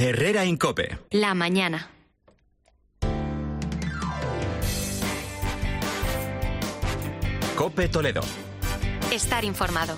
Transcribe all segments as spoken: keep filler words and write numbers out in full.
Herrera en COPE. La mañana. COPE Toledo. Estar informado.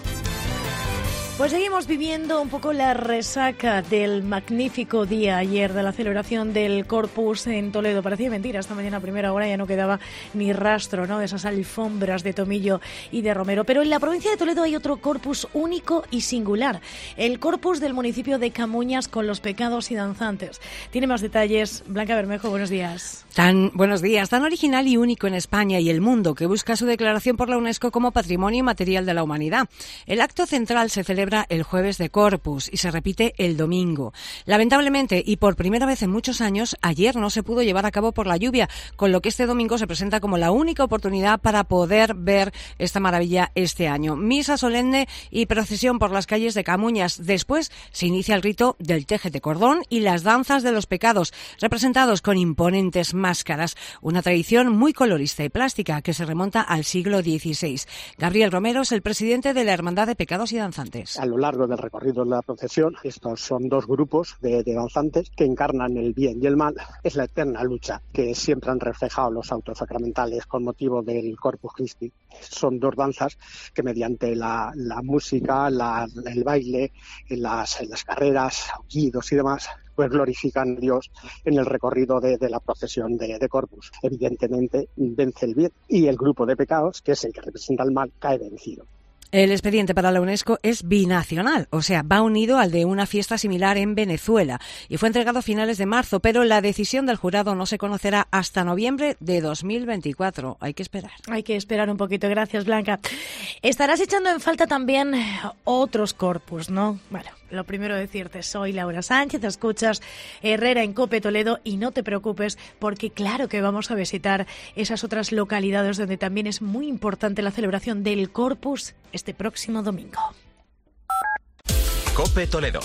Pues seguimos viviendo un poco la resaca del magnífico día ayer de la celebración del Corpus en Toledo. Parecía mentira, esta mañana a primera hora ya no quedaba ni rastro, ¿no?, de esas alfombras de tomillo y de romero. Pero en la provincia de Toledo hay otro Corpus único y singular, el Corpus del municipio de Camuñas con los pecados y danzantes. Tiene más detalles Blanca Bermejo, buenos días. Tan buenos días, tan original y único en España y el mundo, que busca su declaración por la UNESCO como Patrimonio Inmaterial de la Humanidad. El acto central se celebra el jueves de Corpus y se repite el domingo. Lamentablemente, y por primera vez en muchos años, ayer no se pudo llevar a cabo por la lluvia, con lo que este domingo se presenta como la única oportunidad para poder ver esta maravilla este año. Misa solemne y procesión por las calles de Camuñas. Después se inicia el rito del tejete cordón y las danzas de los pecados, representados con imponentes máscaras. Una tradición muy colorista y plástica que se remonta al siglo dieciséis. Gabriel Romero es el presidente de la Hermandad de Pecados y Danzantes. A lo largo del recorrido de la procesión, estos son dos grupos de, de danzantes que encarnan el bien y el mal. Es la eterna lucha que siempre han reflejado los autos sacramentales con motivo del Corpus Christi. Son dos danzas que mediante la, la música, la, el baile, las, las carreras, aullidos y demás, pues glorifican a Dios en el recorrido de, de la procesión de, de Corpus. Evidentemente vence el bien y el grupo de pecados, que es el que representa el mal, cae vencido. El expediente para la UNESCO es binacional, o sea, va unido al de una fiesta similar en Venezuela y fue entregado a finales de marzo, pero la decisión del jurado no se conocerá hasta noviembre de dos mil veinticuatro. Hay que esperar. Hay que esperar un poquito. Gracias, Blanca. Estarás echando en falta también otros Corpus, ¿no? Bueno, lo primero decirte, soy Laura Sánchez, escuchas Herrera en COPE Toledo y no te preocupes porque claro que vamos a visitar esas otras localidades donde también es muy importante la celebración del Corpus este próximo domingo. COPE Toledo.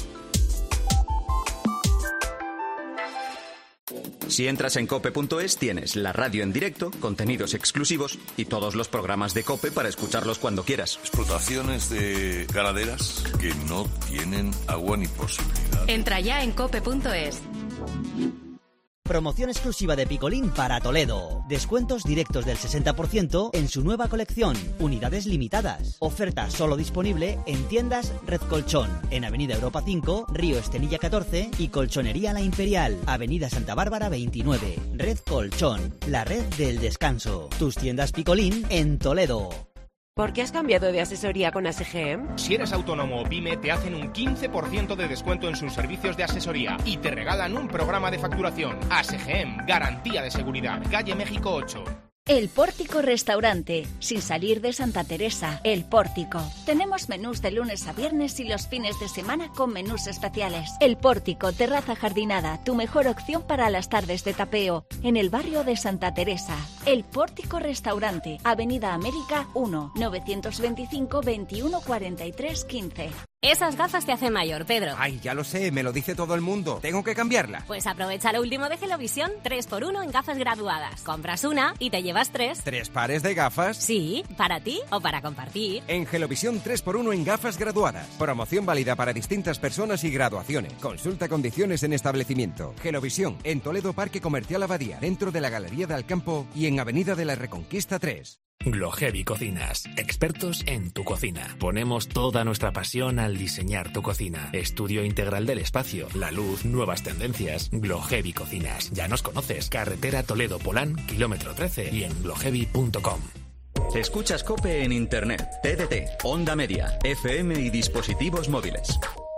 Si entras en cope punto es tienes la radio en directo, contenidos exclusivos y todos los programas de COPE para escucharlos cuando quieras. Explotaciones de ganaderas que no tienen agua ni posibilidad. Entra ya en cope punto es. Promoción exclusiva de Picolín para Toledo. Descuentos directos del sesenta por ciento en su nueva colección. Unidades limitadas. Oferta solo disponible en tiendas Red Colchón, en Avenida Europa cinco, Río Estenilla catorce y Colchonería La Imperial, Avenida Santa Bárbara veintinueve. Red Colchón, la red del descanso. Tus tiendas Picolín en Toledo. ¿Por qué has cambiado de asesoría con A S G M? Si eres autónomo o pyme, te hacen un quince por ciento de descuento en sus servicios de asesoría y te regalan un programa de facturación. A S G M, garantía de seguridad. Calle México ocho. El Pórtico Restaurante, sin salir de Santa Teresa. El Pórtico. Tenemos menús de lunes a viernes y los fines de semana con menús especiales. El Pórtico, terraza jardinada, tu mejor opción para las tardes de tapeo, en el barrio de Santa Teresa. El Pórtico Restaurante, Avenida América uno, novecientos veinticinco, veintiuno, cuarenta y tres, quince. Esas gafas te hacen mayor, Pedro. Ay, ya lo sé, me lo dice todo el mundo. ¿Tengo que cambiarla? Pues aprovecha lo último de Gelovisión, tres por uno en gafas graduadas. Compras una y te llevas tres. ¿Tres pares de gafas? Sí, para ti o para compartir. En Gelovisión tres por uno en gafas graduadas. Promoción válida para distintas personas y graduaciones. Consulta condiciones en establecimiento. Gelovisión, en Toledo Parque Comercial Abadía, dentro de la Galería de Alcampo y en Avenida de la Reconquista tres. Glohevi Cocinas, expertos en tu cocina. Ponemos toda nuestra pasión al diseñar tu cocina. Estudio integral del espacio, la luz, nuevas tendencias. Glohevi Cocinas. Ya nos conoces. Carretera Toledo Polán, kilómetro trece y en glohevi punto com. Escuchas COPE en Internet, T D T, Onda Media, F M y dispositivos móviles.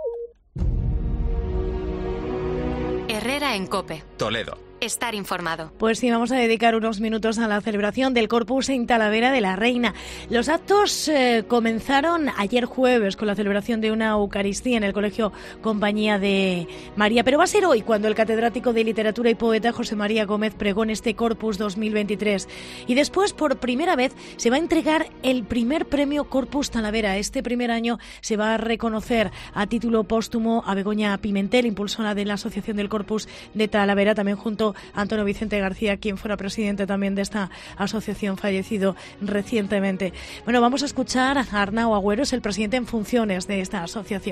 Herrera en COPE Toledo. Estar informado. Pues sí, vamos a dedicar unos minutos a la celebración del Corpus en Talavera de la Reina. Los actos eh, comenzaron ayer jueves con la celebración de una Eucaristía en el Colegio Compañía de María, pero va a ser hoy cuando el catedrático de Literatura y poeta José María Gómez pregone este Corpus dos mil veintitrés. Y después, por primera vez, se va a entregar el primer premio Corpus Talavera. Este primer año se va a reconocer a título póstumo a Begoña Pimentel, impulsora de la Asociación del Corpus de Talavera, también junto Antonio Vicente García, quien fuera presidente también de esta asociación, fallecido recientemente. Bueno, vamos a escuchar a Arnau Agüero, es el presidente en funciones de esta asociación.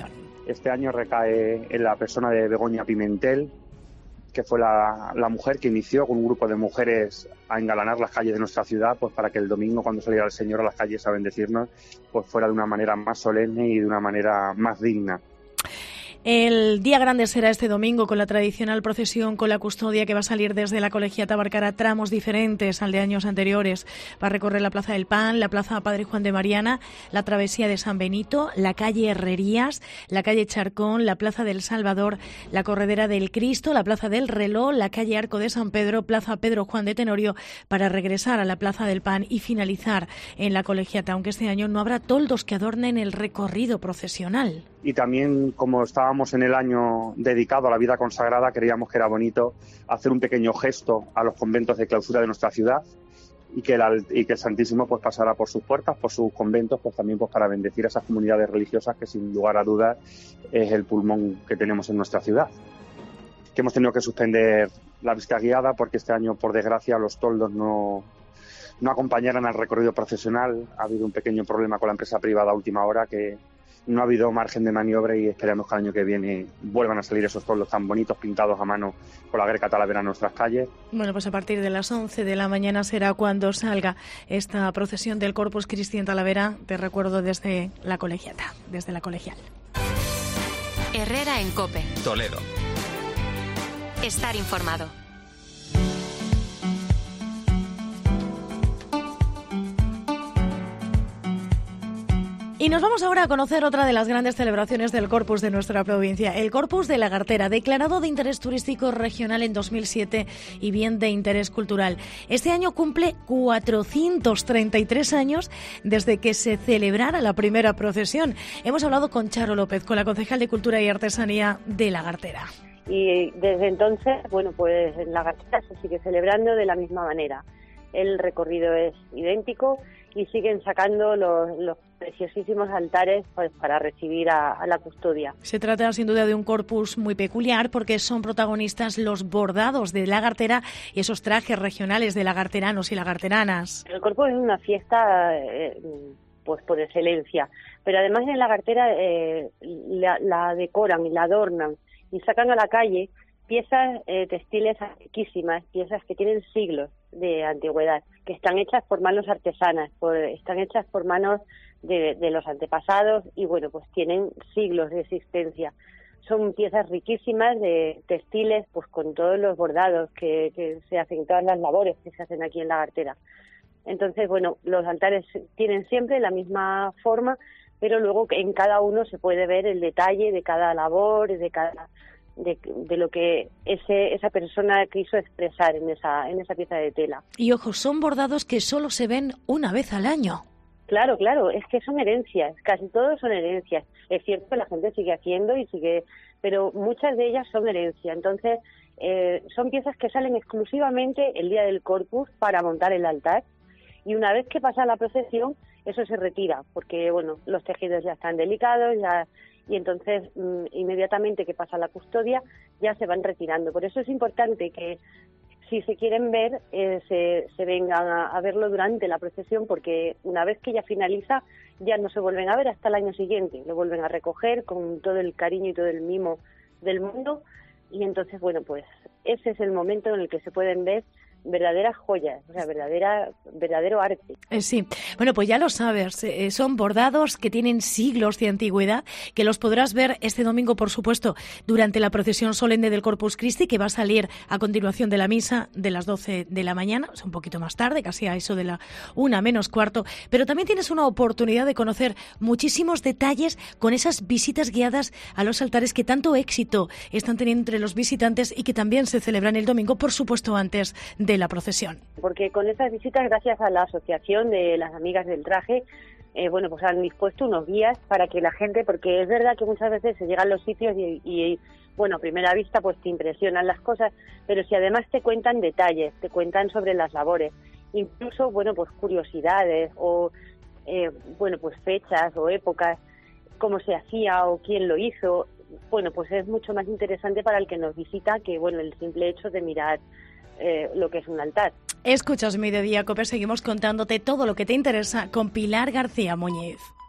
Este año recae en la persona de Begoña Pimentel, que fue la, la mujer que inició con un grupo de mujeres a engalanar las calles de nuestra ciudad, pues para que el domingo, cuando saliera el Señor a las calles a bendecirnos, pues fuera de una manera más solemne y de una manera más digna. El día grande será este domingo con la tradicional procesión con la custodia que va a salir desde la Colegiata. Abarcará tramos diferentes al de años anteriores. Va a recorrer la Plaza del Pan, la Plaza Padre Juan de Mariana, la Travesía de San Benito, la calle Herrerías, la calle Charcón, la Plaza del Salvador, la Corredera del Cristo, la Plaza del Reloj, la calle Arco de San Pedro, Plaza Pedro Juan de Tenorio, para regresar a la Plaza del Pan y finalizar en la Colegiata, aunque este año no habrá toldos que adornen el recorrido procesional. Y también, como estábamos en el año dedicado a la vida consagrada, creíamos que era bonito hacer un pequeño gesto a los conventos de clausura de nuestra ciudad y que el, y que el Santísimo pues pasara por sus puertas, por sus conventos, pues también pues para bendecir a esas comunidades religiosas que sin lugar a dudas es el pulmón que tenemos en nuestra ciudad. Que hemos tenido que suspender la visita guiada porque este año, por desgracia, los toldos no, no acompañaron al recorrido procesional. Ha habido un pequeño problema con la empresa privada a última hora que no ha habido margen de maniobra y esperamos que el año que viene vuelvan a salir esos toldos tan bonitos pintados a mano por la Greca Talavera en nuestras calles. Bueno, pues a partir de las once de la mañana será cuando salga esta procesión del Corpus Christi en Talavera, te recuerdo, desde la Colegiata, desde la Colegial. Herrera en COPE. Toledo. Estar informado. Y nos vamos ahora a conocer otra de las grandes celebraciones del Corpus de nuestra provincia, el Corpus de la Gartera, declarado de interés turístico regional en dos mil siete y bien de interés cultural. Este año cumple cuatrocientos treinta y tres años desde que se celebrara la primera procesión. Hemos hablado con Charo López, con la concejal de Cultura y Artesanía de la Gartera. Y desde entonces, bueno, pues la Gartera se sigue celebrando de la misma manera. El recorrido es idéntico y siguen sacando los, los preciosísimos altares pues, para recibir a, a la custodia. Se trata sin duda de un corpus muy peculiar porque son protagonistas los bordados de la Gartera y esos trajes regionales de lagarteranos y lagarteranas. El corpus es una fiesta eh, pues por excelencia, pero además en la Gartera eh, la, la decoran y la adornan y sacan a la calle piezas eh, textiles antiquísimas, piezas que tienen siglos de antigüedad, que están hechas por manos artesanas, por, están hechas por manos de, de los antepasados y bueno, pues tienen siglos de existencia. Son piezas riquísimas de textiles, pues con todos los bordados que, que se hacen, todas las labores que se hacen aquí en la Gartera. Entonces, bueno, los altares tienen siempre la misma forma, pero luego en cada uno se puede ver el detalle de cada labor, de cada De, de lo que ese, esa persona quiso expresar en esa, en esa pieza de tela. Y ojo, son bordados que solo se ven una vez al año. Claro, claro, es que son herencias, casi todos son herencias. Es cierto que la gente sigue haciendo y sigue, pero muchas de ellas son herencia. Entonces, eh, son piezas que salen exclusivamente el día del Corpus para montar el altar y una vez que pasa la procesión, eso se retira, porque bueno, los tejidos ya están delicados, ya y entonces mm, inmediatamente que pasa la custodia ya se van retirando. Por eso es importante que si se quieren ver eh, se, se vengan a, a verlo durante la procesión, porque una vez que ya finaliza ya no se vuelven a ver hasta el año siguiente, lo vuelven a recoger con todo el cariño y todo el mimo del mundo y entonces bueno, pues ese es el momento en el que se pueden ver verdaderas joyas, o sea, verdadera, verdadero arte. Eh, sí, bueno, pues ya lo sabes, eh, son bordados que tienen siglos de antigüedad, que los podrás ver este domingo, por supuesto, durante la procesión solemne del Corpus Christi, que va a salir a continuación de la misa de las doce de la mañana, o sea, un poquito más tarde, casi a eso de la una menos cuarto, pero también tienes una oportunidad de conocer muchísimos detalles con esas visitas guiadas a los altares que tanto éxito están teniendo entre los visitantes y que también se celebran el domingo, por supuesto, antes de la procesión. Porque con estas visitas, gracias a la asociación de las amigas del traje, eh, bueno, pues han dispuesto unos guías para que la gente, porque es verdad que muchas veces se llegan a los sitios y, y bueno, a primera vista pues te impresionan las cosas, pero si además te cuentan detalles, te cuentan sobre las labores, incluso, bueno, pues curiosidades o, eh, bueno, pues fechas o épocas, cómo se hacía o quién lo hizo, bueno, pues es mucho más interesante para el que nos visita que, bueno, el simple hecho de mirar Eh, lo que es un altar. Escuchas Mediodía Cope, seguimos contándote todo lo que te interesa con Pilar García Muñiz.